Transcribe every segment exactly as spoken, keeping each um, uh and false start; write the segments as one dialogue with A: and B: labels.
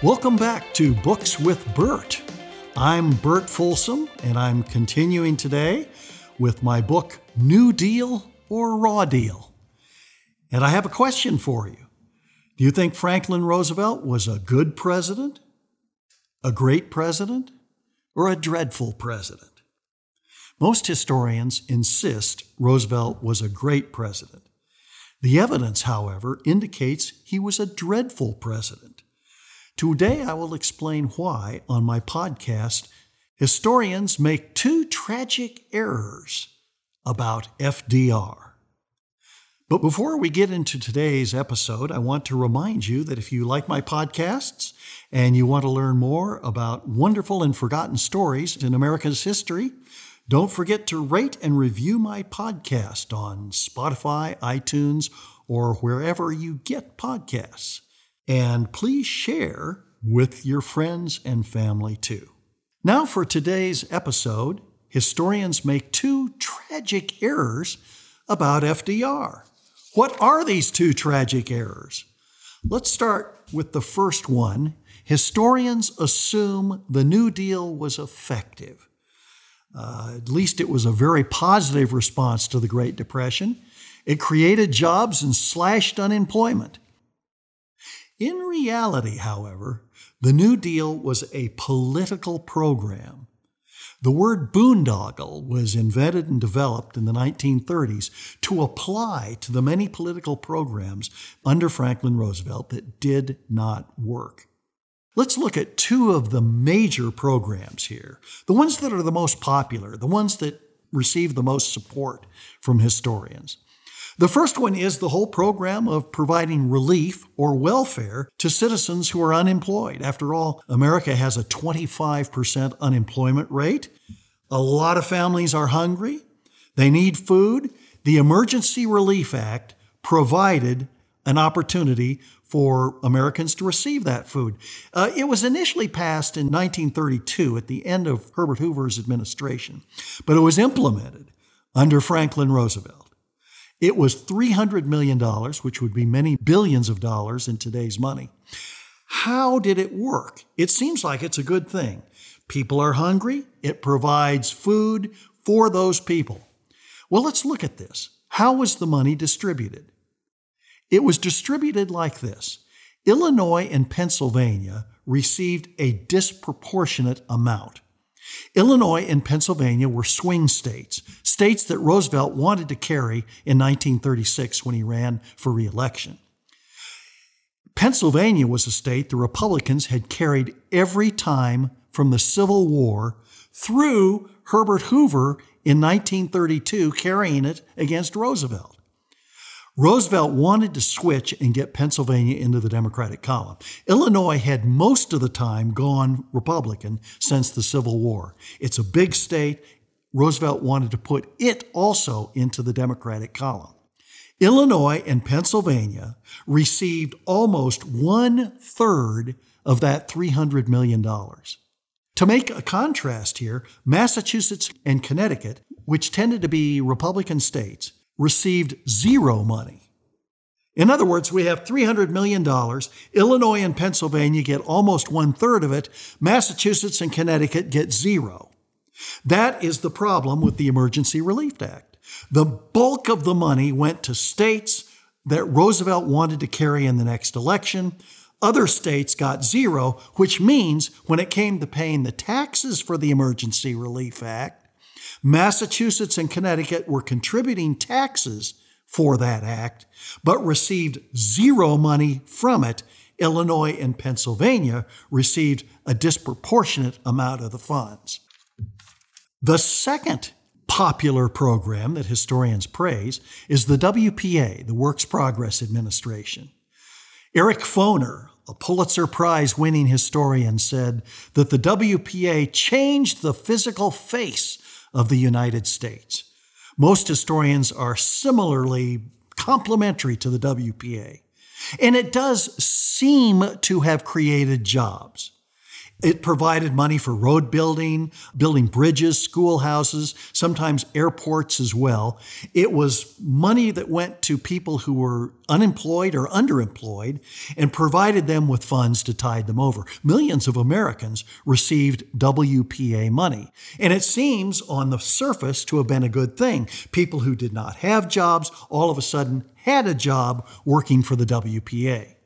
A: Welcome back to Books with Bert. I'm Bert Folsom, and I'm continuing today with my book, New Deal or Raw Deal. And I have a question for you. Do you think Franklin Roosevelt was a good president, a great president, or a dreadful president? Most historians insist Roosevelt was a great president. The evidence, however, indicates he was a dreadful president. Today, I will explain why on my podcast, historians make two tragic errors about F D R. But before we get into today's episode, I want to remind you that if you like my podcasts and you want to learn more about wonderful and forgotten stories in America's history, don't forget to rate and review my podcast on Spotify, iTunes, or wherever you get podcasts. And please share with your friends and family too. Now for today's episode, historians make two tragic errors about F D R. What are these two tragic errors? Let's start with the first one. Historians assume the New Deal was effective. Uh, at least it was a very positive response to the Great Depression. It created jobs and slashed unemployment. In reality, however, the New Deal was a political program. The word boondoggle was invented and developed in the nineteen thirties to apply to the many political programs under Franklin Roosevelt that did not work. Let's look at two of the major programs here, the ones that are the most popular, the ones that receive the most support from historians. The first one is the whole program of providing relief or welfare to citizens who are unemployed. After all, America has a twenty-five percent unemployment rate. A lot of families are hungry. They need food. The Emergency Relief Act provided an opportunity for Americans to receive that food. Uh, it was initially passed in nineteen thirty-two at the end of Herbert Hoover's administration, but it was implemented under Franklin Roosevelt. It was three hundred million dollars, which would be many billions of dollars in today's money. How did it work? It seems like it's a good thing. People are hungry. It provides food for those people. Well, let's look at this. How was the money distributed? It was distributed like this. Illinois and Pennsylvania received a disproportionate amount. Illinois and Pennsylvania were swing states, states that Roosevelt wanted to carry in nineteen thirty-six when he ran for re-election. Pennsylvania was a state the Republicans had carried every time from the Civil War through Herbert Hoover in nineteen thirty-two, carrying it against Roosevelt. Roosevelt wanted to switch and get Pennsylvania into the Democratic column. Illinois had most of the time gone Republican since the Civil War. It's a big state. Roosevelt wanted to put it also into the Democratic column. Illinois and Pennsylvania received almost one-third of that three hundred million dollars. To make a contrast here, Massachusetts and Connecticut, which tended to be Republican states, received zero money. In other words, we have three hundred million dollars. Illinois and Pennsylvania get almost one-third of it. Massachusetts and Connecticut get zero. That is the problem with the Emergency Relief Act. The bulk of the money went to states that Roosevelt wanted to carry in the next election. Other states got zero, which means when it came to paying the taxes for the Emergency Relief Act, Massachusetts and Connecticut were contributing taxes for that act, but received zero money from it. Illinois and Pennsylvania received a disproportionate amount of the funds. The second popular program that historians praise is the W P A, the Works Progress Administration. Eric Foner, a Pulitzer Prize-winning historian, said that the W P A changed the physical face of the United States. Most historians are similarly complimentary to the W P A, and it does seem to have created jobs. It provided money for road building, building bridges, schoolhouses, sometimes airports as well. It was money that went to people who were unemployed or underemployed and provided them with funds to tide them over. Millions of Americans received W P A money. And it seems on the surface to have been a good thing. People who did not have jobs all of a sudden had a job working for the W P A.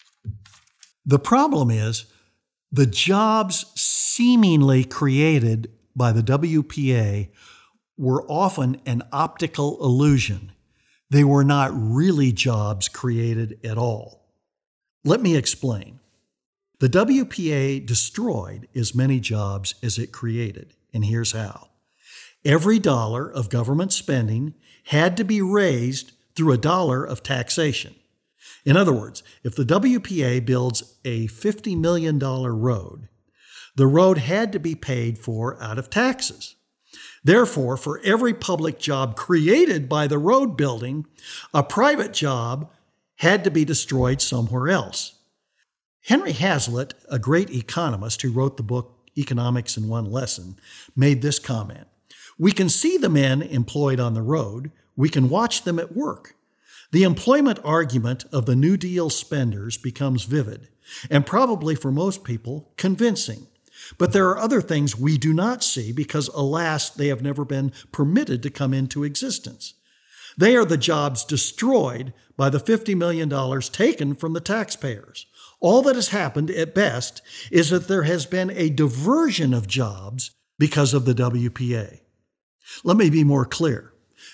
A: The problem is, the jobs seemingly created by the W P A were often an optical illusion. They were not really jobs created at all. Let me explain. The W P A destroyed as many jobs as it created, and here's how. Every dollar of government spending had to be raised through a dollar of taxation. In other words, if the W P A builds a fifty million dollars road, the road had to be paid for out of taxes. Therefore, for every public job created by the road building, a private job had to be destroyed somewhere else. Henry Hazlitt, a great economist who wrote the book Economics in One Lesson, made this comment. We can see the men employed on the road. We can watch them at work. The employment argument of the New Deal spenders becomes vivid, and probably for most people, convincing. But there are other things we do not see because, alas, they have never been permitted to come into existence. They are the jobs destroyed by the fifty million dollars taken from the taxpayers. All that has happened, at best, is that there has been a diversion of jobs because of the W P A. Let me be more clear.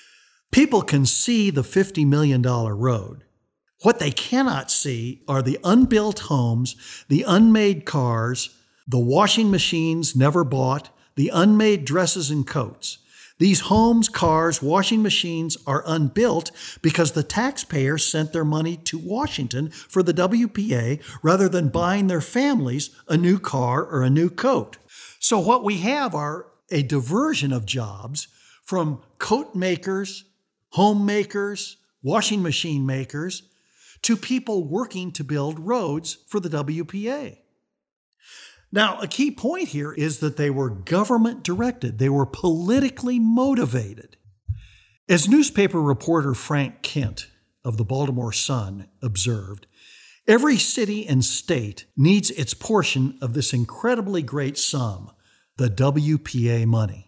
A: People can see the fifty million dollars road. What they cannot see are the unbuilt homes, the unmade cars, the washing machines never bought, the unmade dresses and coats. These homes, cars, washing machines are unbuilt because the taxpayers sent their money to Washington for the W P A rather than buying their families a new car or a new coat. So what we have are a diversion of jobs from coat makers, homemakers, washing machine makers, to people working to build roads for the W P A. Now, a key point here is that they were government directed. They were politically motivated. As newspaper reporter Frank Kent of the Baltimore Sun observed, every city and state needs its portion of this incredibly great sum, the W P A money.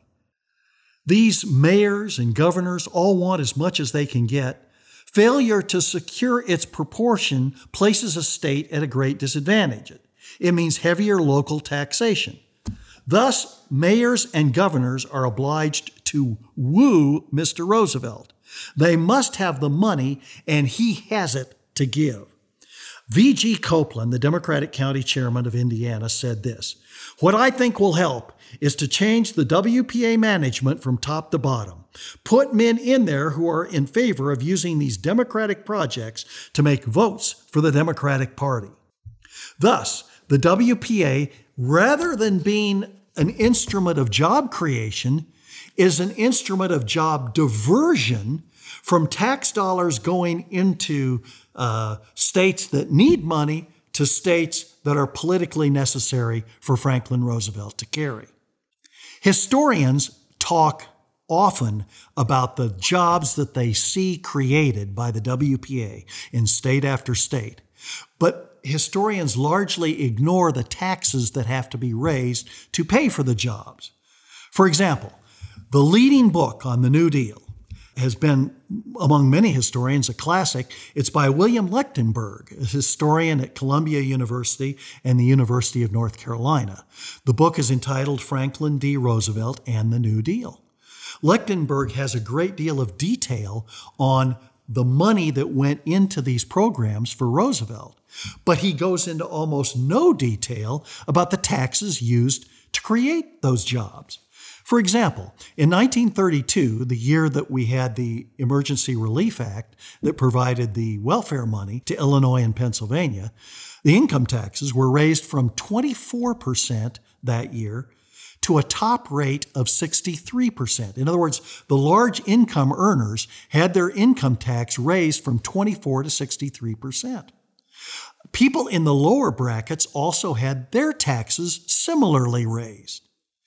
A: These mayors and governors all want as much as they can get. Failure to secure its proportion places a state at a great disadvantage. It means heavier local taxation. Thus, mayors and governors are obliged to woo Mister Roosevelt. They must have the money, and he has it to give. V G Copeland, the Democratic County Chairman of Indiana, said this, "What I think will help is to change the W P A management from top to bottom. Put men in there who are in favor of using these Democratic projects to make votes for the Democratic Party." Thus, the W P A, rather than being an instrument of job creation, is an instrument of job diversion from tax dollars going into uh, states that need money to states that are politically necessary for Franklin Roosevelt to carry. Historians talk often about the jobs that they see created by the W P A in state after state, but historians largely ignore the taxes that have to be raised to pay for the jobs. For example, the leading book on the New Deal has been, among many historians, a classic. It's by William Lechtenberg, a historian at Columbia University and the University of North Carolina. The book is entitled Franklin D. Roosevelt and the New Deal. Lechtenberg has a great deal of detail on the money that went into these programs for Roosevelt, but he goes into almost no detail about the taxes used to create those jobs. For example, in nineteen thirty-two, the year that we had the Emergency Relief Act that provided the welfare money to Illinois and Pennsylvania, the income taxes were raised from twenty-four percent that year to a top rate of sixty-three percent. In other words, the large income earners had their income tax raised from twenty-four to sixty-three percent. People in the lower brackets also had their taxes similarly raised.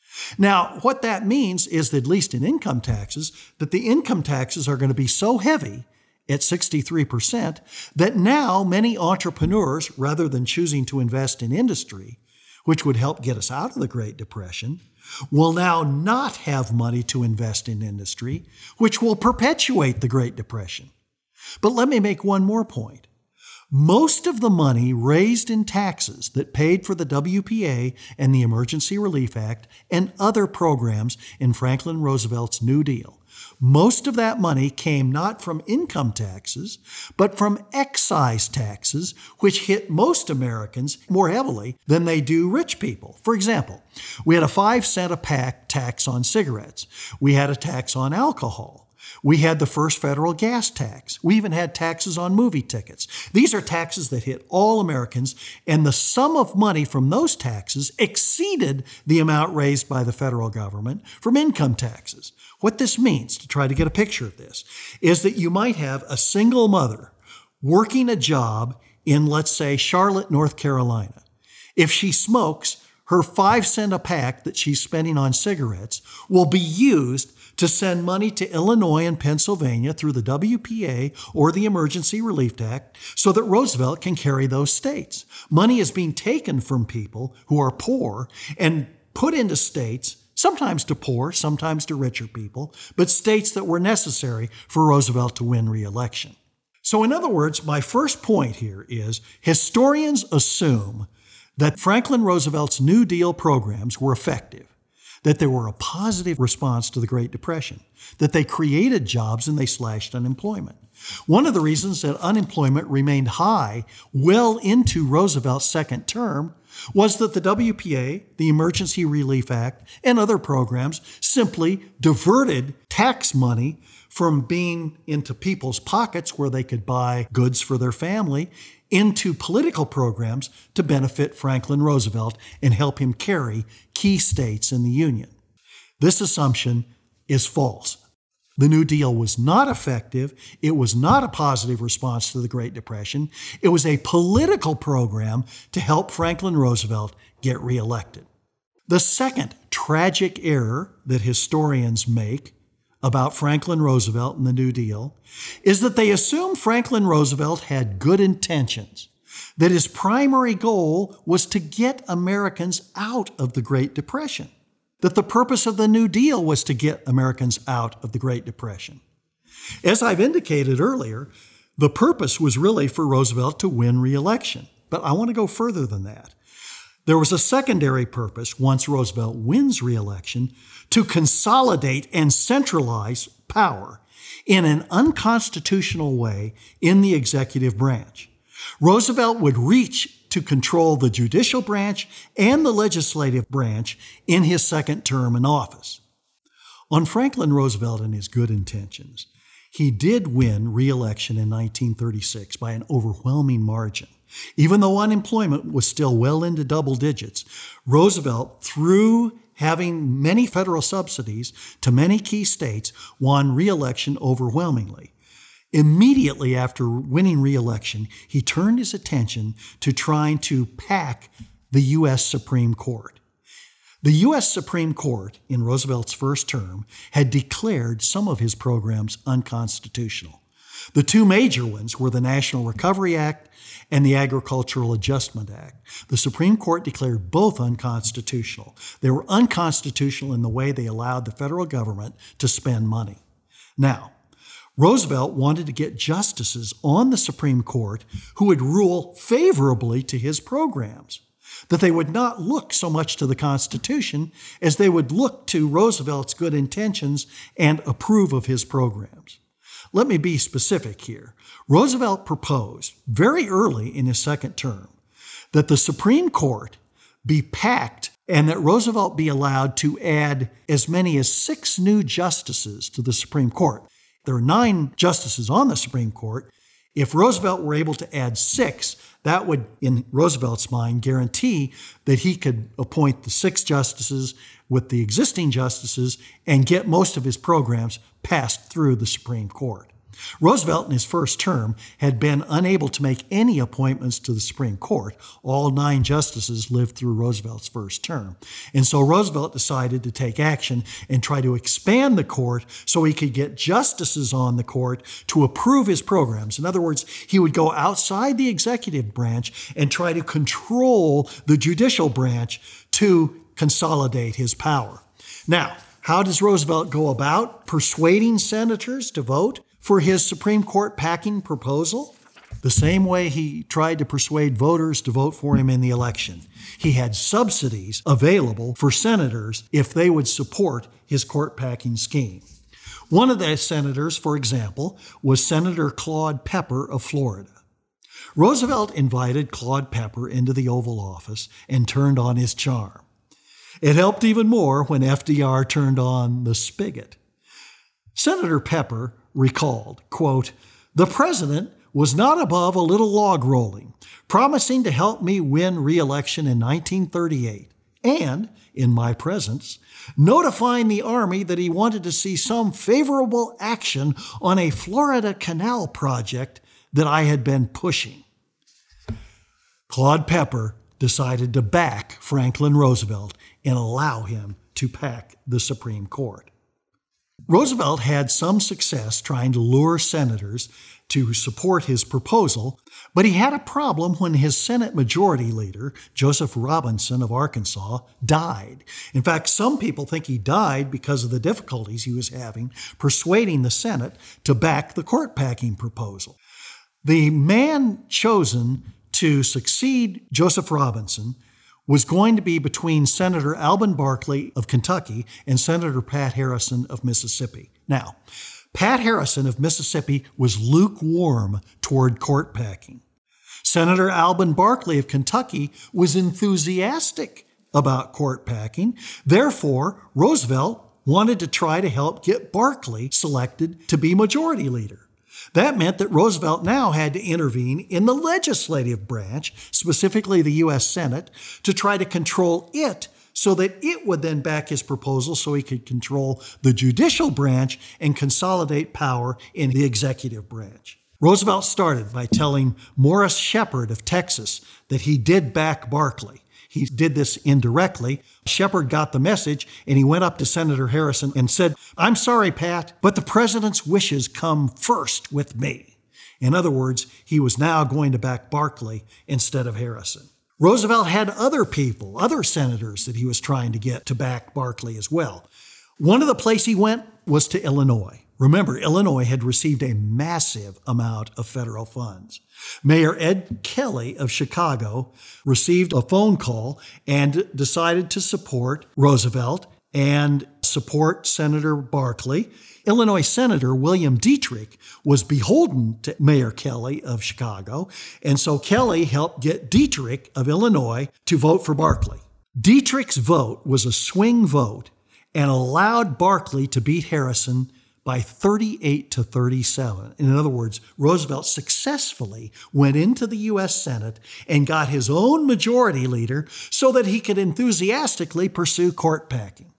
A: Now, what that means is that, at least in income taxes, that the income taxes are going to be so heavy at sixty-three percent that now many entrepreneurs, rather than choosing to invest in industry, which would help get us out of the Great Depression, will now not have money to invest in industry, which will perpetuate the Great Depression. But let me make one more point. Most of the money raised in taxes that paid for the W P A and the Emergency Relief Act and other programs in Franklin Roosevelt's New Deal, most of that money came not from income taxes, but from excise taxes, which hit most Americans more heavily than they do rich people. For example, we had a five cent a pack tax on cigarettes. We had a tax on alcohol. We had the first federal gas tax. We even had taxes on movie tickets. These are taxes that hit all Americans, and the sum of money from those taxes exceeded the amount raised by the federal government from income taxes. What this means, to try to get a picture of this, is that you might have a single mother working a job in, let's say, Charlotte, North Carolina. If she smokes, her five cent a pack that she's spending on cigarettes will be used to send money to Illinois and Pennsylvania through the W P A or the Emergency Relief Act so that Roosevelt can carry those states. Money is being taken from people who are poor and put into states, sometimes to poor, sometimes to richer people, but states that were necessary for Roosevelt to win re-election. So in other words, my first point here is historians assume that Franklin Roosevelt's New Deal programs were effective, that they were a positive response to the Great Depression, that they created jobs and they slashed unemployment. One of the reasons that unemployment remained high well into Roosevelt's second term was that the W P A, the Emergency Relief Act, and other programs simply diverted tax money from being into people's pockets where they could buy goods for their family into political programs to benefit Franklin Roosevelt and help him carry key states in the Union. This assumption is false. The New Deal was not effective. It was not a positive response to the Great Depression. It was a political program to help Franklin Roosevelt get reelected. The second tragic error that historians make about Franklin Roosevelt and the New Deal is that they assume Franklin Roosevelt had good intentions, that his primary goal was to get Americans out of the Great Depression, that the purpose of the New Deal was to get Americans out of the Great Depression. As I've indicated earlier, the purpose was really for Roosevelt to win re-election, but I want to go further than that. There was a secondary purpose, once Roosevelt wins re-election, to consolidate and centralize power in an unconstitutional way in the executive branch. Roosevelt would reach to control the judicial branch and the legislative branch in his second term in office. On Franklin Roosevelt and his good intentions, he did win re-election in nineteen thirty-six by an overwhelming margin. Even though unemployment was still well into double digits, Roosevelt, through having many federal subsidies to many key states, won re-election overwhelmingly. Immediately after winning re-election, he turned his attention to trying to pack the U S Supreme Court. The U S Supreme Court, in Roosevelt's first term, had declared some of his programs unconstitutional. The two major ones were the National Recovery Act and the Agricultural Adjustment Act. The Supreme Court declared both unconstitutional. They were unconstitutional in the way they allowed the federal government to spend money. Now, Roosevelt wanted to get justices on the Supreme Court who would rule favorably to his programs, that they would not look so much to the Constitution as they would look to Roosevelt's good intentions and approve of his programs. Let me be specific here. Roosevelt proposed very early in his second term that the Supreme Court be packed and that Roosevelt be allowed to add as many as six new justices to the Supreme Court. There are nine justices on the Supreme Court. If Roosevelt were able to add six, that would, in Roosevelt's mind, guarantee that he could appoint the six justices with the existing justices and get most of his programs passed through the Supreme Court. Roosevelt in his first term had been unable to make any appointments to the Supreme Court. All nine justices lived through Roosevelt's first term. And so Roosevelt decided to take action and try to expand the court so he could get justices on the court to approve his programs. In other words, he would go outside the executive branch and try to control the judicial branch to consolidate his power. Now, how does Roosevelt go about persuading senators to vote for his Supreme Court packing proposal? The same way he tried to persuade voters to vote for him in the election. He had subsidies available for senators if they would support his court packing scheme. One of the senators, for example, was Senator Claude Pepper of Florida. Roosevelt invited Claude Pepper into the Oval Office and turned on his charm. It helped even more when F D R turned on the spigot. Senator Pepper recalled, quote, "The president was not above a little log rolling, promising to help me win re-election in nineteen thirty-eight, and, in my presence, notifying the Army that he wanted to see some favorable action on a Florida canal project that I had been pushing." Claude Pepper decided to back Franklin Roosevelt and allow him to pack the Supreme Court. Roosevelt had some success trying to lure senators to support his proposal, but he had a problem when his Senate Majority Leader, Joseph Robinson of Arkansas, died. In fact, some people think he died because of the difficulties he was having persuading the Senate to back the court packing proposal. The man chosen to succeed Joseph Robinson was going to be between Senator Alben Barkley of Kentucky and Senator Pat Harrison of Mississippi. Now, Pat Harrison of Mississippi was lukewarm toward court packing. Senator Alben Barkley of Kentucky was enthusiastic about court packing. Therefore, Roosevelt wanted to try to help get Barkley selected to be majority leader. That meant that Roosevelt now had to intervene in the legislative branch, specifically the U S Senate, to try to control it so that it would then back his proposal so he could control the judicial branch and consolidate power in the executive branch. Roosevelt started by telling Morris Shepard of Texas that he did back Barkley. He did this indirectly. Shepard got the message, and he went up to Senator Harrison and said, "I'm sorry, Pat, but the president's wishes come first with me." In other words, he was now going to back Barkley instead of Harrison. Roosevelt had other people, other senators that he was trying to get to back Barkley as well. One of the places he went was to Illinois. Remember, Illinois had received a massive amount of federal funds. Mayor Ed Kelly of Chicago received a phone call and decided to support Roosevelt and support Senator Barkley. Illinois Senator William Dietrich was beholden to Mayor Kelly of Chicago, and so Kelly helped get Dietrich of Illinois to vote for Barkley. Dietrich's vote was a swing vote and allowed Barkley to beat Harrison by thirty-eight to thirty-seven. In other words, Roosevelt successfully went into the U S Senate and got his own majority leader so that he could enthusiastically pursue court packing.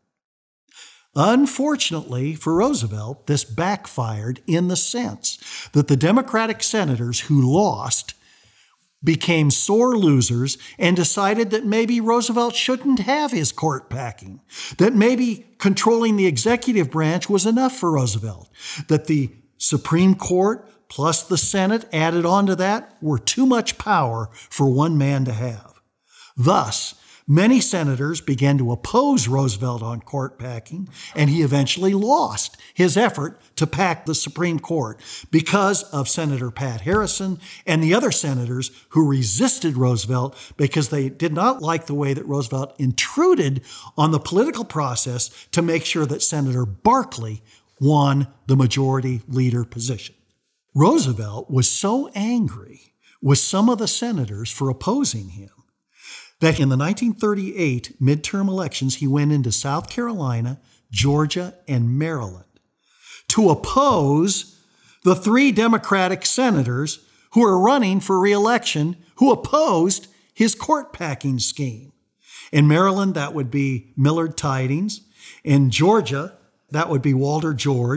A: Unfortunately for Roosevelt, this backfired in the sense that the Democratic senators who lost became sore losers and decided that maybe Roosevelt shouldn't have his court packing, that maybe controlling the executive branch was enough for Roosevelt, that the Supreme Court plus the Senate added on to that were too much power for one man to have. Thus, many senators began to oppose Roosevelt on court packing, and he eventually lost his effort to pack the Supreme Court because of Senator Pat Harrison and the other senators who resisted Roosevelt because they did not like the way that Roosevelt intruded on the political process to make sure that Senator Barkley won the majority leader position. Roosevelt was so angry with some of the senators for opposing him that in the nineteen thirty-eight midterm elections, he went into South Carolina, Georgia, and Maryland to oppose the three Democratic senators who were running for re-election who opposed his court packing scheme. In Maryland, that would be Millard Tydings. In Georgia, that would be Walter George.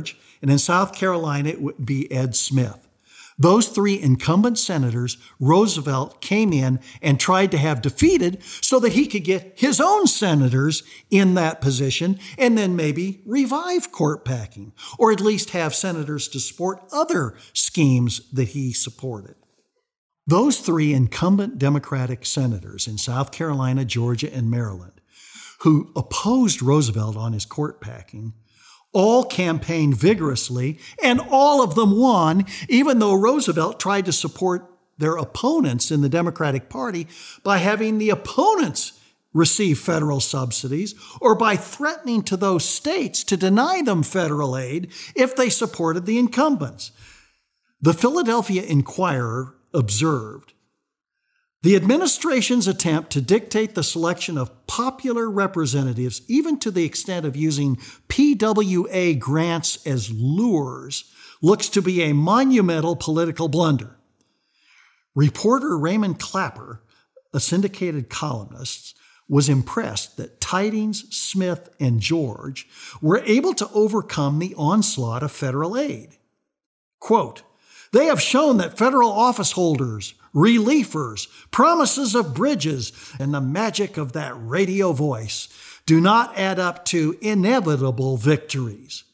A: And in South Carolina, it would be Ed Smith. Those three incumbent senators, Roosevelt came in and tried to have defeated so that he could get his own senators in that position and then maybe revive court packing, or at least have senators to support other schemes that he supported. Those three incumbent Democratic senators in South Carolina, Georgia, and Maryland, who opposed Roosevelt on his court packing, all campaigned vigorously, and all of them won, even though Roosevelt tried to support their opponents in the Democratic Party by having the opponents receive federal subsidies or by threatening to those states to deny them federal aid if they supported the incumbents. The Philadelphia Inquirer observed, "The administration's attempt to dictate the selection of popular representatives, even to the extent of using P W A grants as lures, looks to be a monumental political blunder." Reporter Raymond Clapper, a syndicated columnist, was impressed that Tidings, Smith, and George were able to overcome the onslaught of federal aid. Quote, "They have shown that federal office holders, reliefers, promises of bridges, and the magic of that radio voice do not add up to inevitable victories."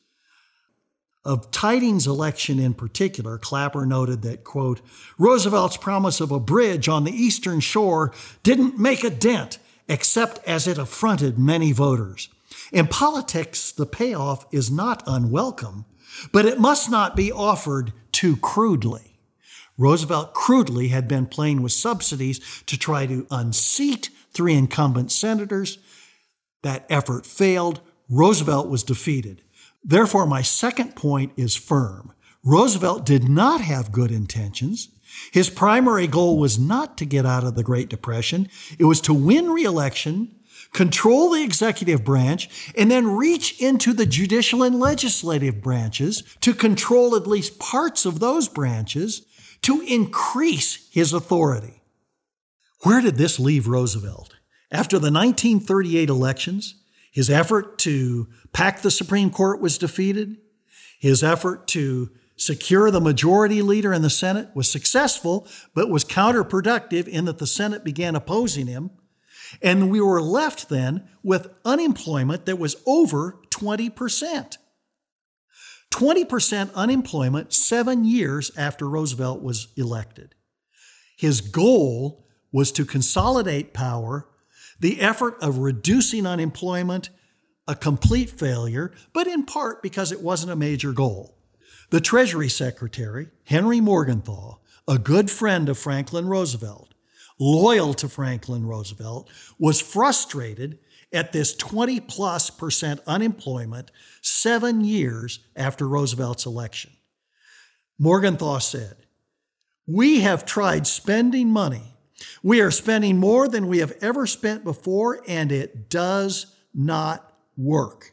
A: Of Tidings' election in particular, Clapper noted that, quote, "Roosevelt's promise of a bridge on the eastern shore didn't make a dent, except as it affronted many voters. In politics, the payoff is not unwelcome, but it must not be offered too crudely." Roosevelt crudely had been playing with subsidies to try to unseat three incumbent senators. That effort failed. Roosevelt was defeated. Therefore, my second point is firm. Roosevelt did not have good intentions. His primary goal was not to get out of the Great Depression. It was to win re-election, control the executive branch, and then reach into the judicial and legislative branches to control at least parts of those branches to increase his authority. Where did this leave Roosevelt? After the nineteen thirty-eight elections, his effort to pack the Supreme Court was defeated. His effort to secure the majority leader in the Senate was successful, but was counterproductive in that the Senate began opposing him. And we were left then with unemployment that was over twenty percent. twenty percent unemployment seven years after Roosevelt was elected. His goal was to consolidate power, the effort of reducing unemployment, a complete failure, but in part because it wasn't a major goal. The Treasury Secretary, Henry Morgenthau, a good friend of Franklin Roosevelt, loyal to Franklin Roosevelt, was frustrated at this twenty plus percent unemployment seven years after Roosevelt's election. Morgenthau said, "We have tried spending money. We are spending more than we have ever spent before, and it does not work.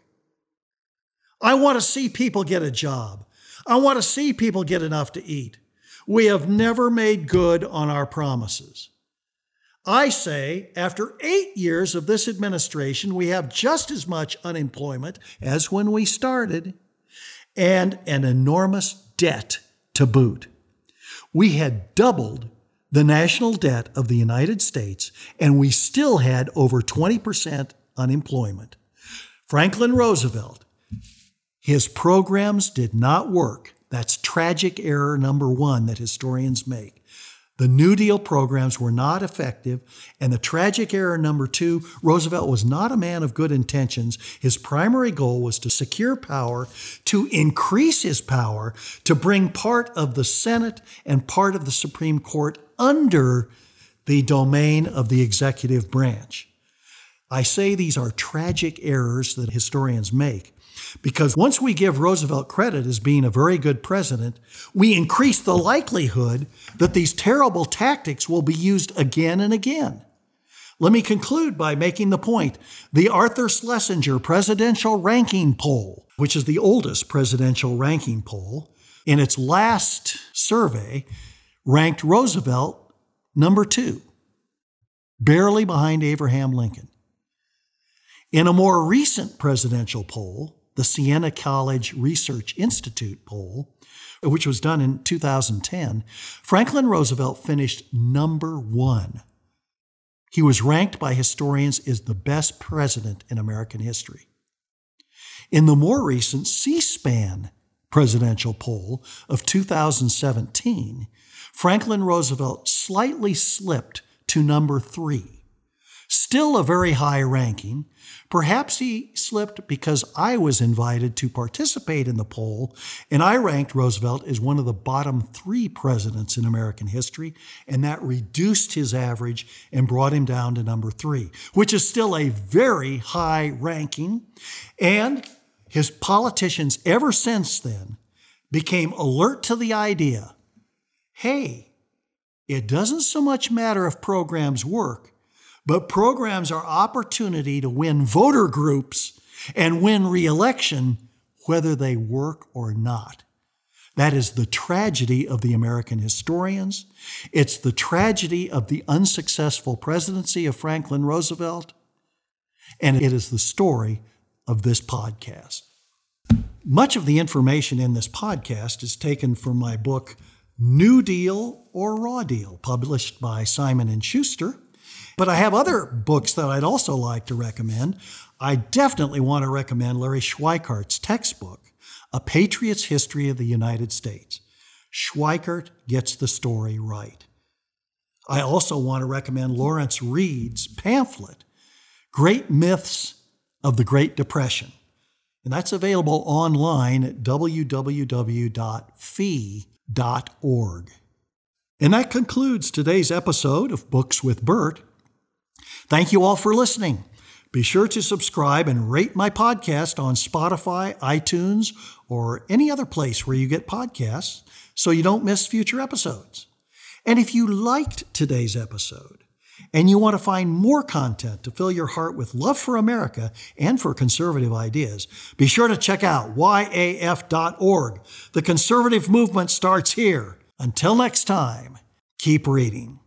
A: I want to see people get a job. I want to see people get enough to eat. We have never made good on our promises. I say, after eight years of this administration, we have just as much unemployment as when we started, and an enormous debt to boot. We had doubled the national debt of the United States, and we still had over twenty percent unemployment. Franklin Roosevelt, his programs did not work. That's tragic error number one that historians make. The New Deal programs were not effective, and the tragic error number two, Roosevelt was not a man of good intentions. His primary goal was to secure power, to increase his power, to bring part of the Senate and part of the Supreme Court under the domain of the executive branch. I say these are tragic errors that historians make, because once we give Roosevelt credit as being a very good president, we increase the likelihood that these terrible tactics will be used again and again. Let me conclude by making the point. The Arthur Schlesinger Presidential Ranking Poll, which is the oldest presidential ranking poll, in its last survey, ranked Roosevelt number two, barely behind Abraham Lincoln. In a more recent presidential poll, the Siena College Research Institute poll, which was done in two thousand ten, Franklin Roosevelt finished number one. He was ranked by historians as the best president in American history. In the more recent C-SPAN presidential poll of two thousand seventeen, Franklin Roosevelt slightly slipped to number three. Still a very high ranking. Perhaps he slipped because I was invited to participate in the poll, and I ranked Roosevelt as one of the bottom three presidents in American history, and that reduced his average and brought him down to number three, which is still a very high ranking. And his politicians ever since then became alert to the idea, hey, it doesn't so much matter if programs work, but programs are opportunity to win voter groups and win re-election whether they work or not. That is the tragedy of the American historians. It's the tragedy of the unsuccessful presidency of Franklin Roosevelt. And it is the story of this podcast. Much of the information in this podcast is taken from my book, New Deal or Raw Deal, published by Simon and Schuster. But I have other books that I'd also like to recommend. I definitely want to recommend Larry Schweikart's textbook, A Patriot's History of the United States. Schweikart gets the story right. I also want to recommend Lawrence Reed's pamphlet, Great Myths of the Great Depression. And that's available online at w w w dot f e dot org. And that concludes today's episode of Books with Bert. Thank you all for listening. Be sure to subscribe and rate my podcast on Spotify, iTunes, or any other place where you get podcasts so you don't miss future episodes. And if you liked today's episode and you want to find more content to fill your heart with love for America and for conservative ideas, be sure to check out y a f dot org. The conservative movement starts here. Until next time, keep reading.